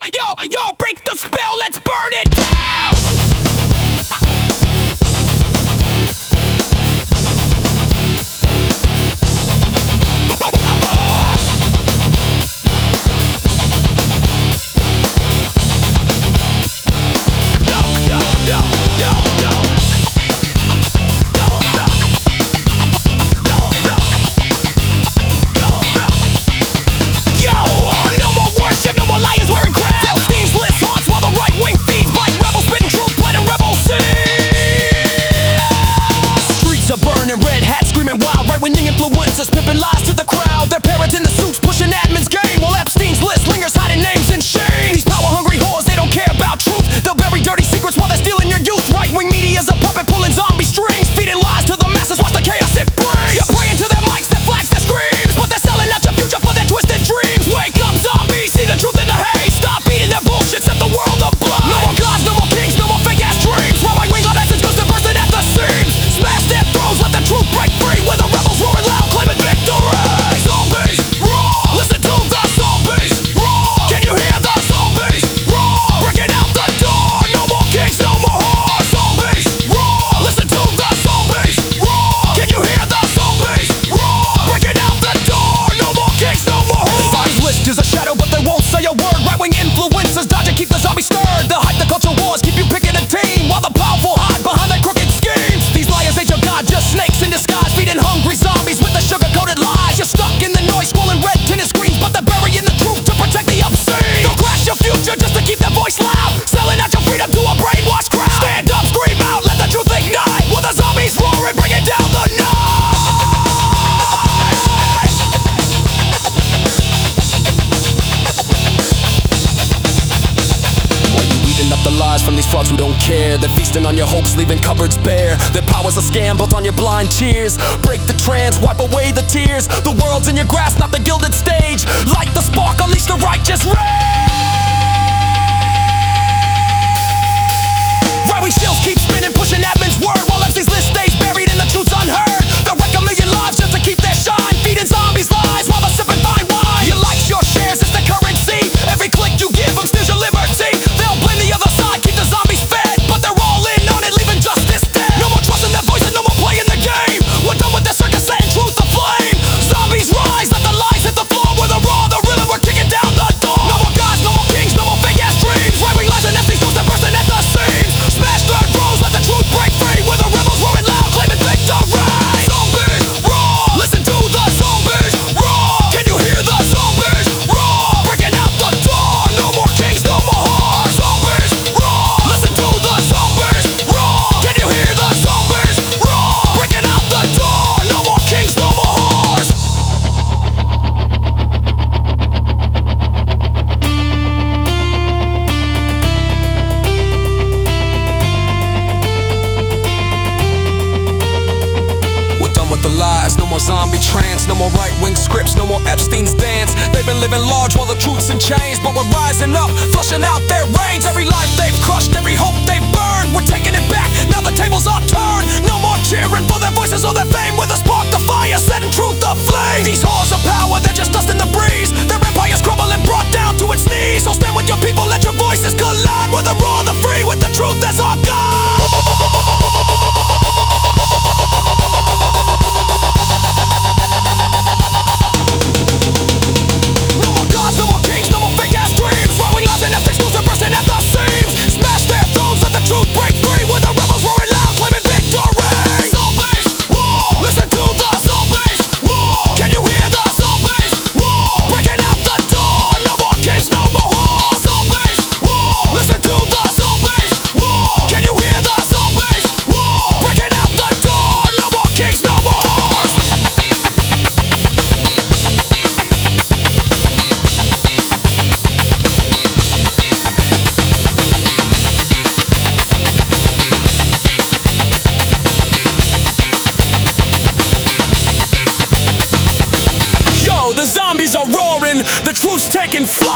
Yo, break the spell, let's burn it down! Influencers pimping lies to the crowd. Their parents in the suits pushing admin's game, while Epstein's list lingers hiding names in shame. These power-hungry whores, they don't care about truth. They'll bury dirty secrets while they're stealing your youth. Right-wing media's a puppet pulling zombie strings, feeding lies to the masses. Watch the chaos it brings. You're praying to their mics, their flags, their screams, but they're selling out your future for their twisted dreams. Wake up, zombies, see the truth in the haze. Stop eating their bullshit, set the world ablaze. No more gods, no more kings, no more fake-ass dreams. Right-wing on essence goes to bursting at the seams. Smash their throats, let the truth break free. Where the rebels roaring loud, claiming victory. Zombies, roar! Listen to the zombies, roar! Can you hear the zombies, roar? Breaking out the door, no more kings, no more whores. Zombies, roar! Listen to the zombies, roar! Can you hear the zombies, roar? Breaking out the door, no more kings, no more whores. Zombie list is a shadow, but they won't say a word. Right-wing influencers dodge and keep the zombies stirred. The hype, the culture wars keep you picking a team, while the powerful hide behind their crooked schemes. These liars ain't your god, just snakes in disguise, feeding hungry zombies with the sugar-coated lies. You're stuck in the noise, scrolling red tinted screens, but they're burying the truth to protect the obscene. They'll crash your future just to keep their voice loud, selling out your freedom to a brainwashed crowd. Stand up, scream out, let the truth ignite, while the zombies roar and bring it down the night. Up the lies from these frauds who don't care. They're feasting on your hopes, leaving cupboards bare. Their power's a scam built on your blind cheers. Break the trance, wipe away the tears. The world's in your grasp, not the gilded stage. Light the spark, unleash the righteous rage. Right-wing shields keep spinning, pushing admin's word, while Epstein's list stays buried and the truth's unheard. They'll wreck a million lives just to keep their shine, feeding zombies lies while they're sipping fine wine. Your likes, your shares, it's the currency. Every click you give them steals your liberty. They'll blame the other side, keep the zombies fed, but they're all in on it, leaving justice dead. No more trusting their voice and no more playing the game. We're done with the circus, setting truth aflame. Zombies rise, let the lies hit the floor. We're the raw, the real, and we're kicking down the door. No more gods, no more kings, no more fake-ass dreams. Right-wing lies and empty schools, they're bursting at the seams. Smash third rows, let the truth break free. We're the rebels roaring loud, claiming victory. Zombies, roar! Listen to the zombies, roar! Can you hear the zombies, roar? Breaking out the door, no more kings, no more whores. Zombies, roar! Listen to the zombies, roar! Can you hear the zombies, roar? Breaking out the door, no more kings, no more whores. We're done with the lies, no more zombie trance, no more right-wing scripts, no more Epstein's dance. They've been living large while the truth's in chains, but we're rising up, flushing out their reigns. Every life they've crushed, every hope they've burned, we're taking it back, now the tables are turned. No more cheering for their voices or their fame. With a spark the fire, setting truth aflame. These whores of power, they're just dust in the breeze. Their empires crumble and brought down to its knees. So stand with your people, let your voices collide. We're the raw, the free, with the truth as our God. No more gods, no more kings, no more fake-ass dreams. Right-wing lies and ethics schools are bursting at the seams. Smash their thrones, let the truth break free. With the rebels roaring loud, claiming victory. Zombies, roar! Listen to the zombies, roar! Can you hear the zombies, roar? Breaking out the door, no more kings, no more whores. Zombies, roar! Listen to the zombies, roar! Can you hear the zombies, roar? Breaking out the door, no more kings, no more whores. Yo, the zombies are roaring, the truth's taking flight.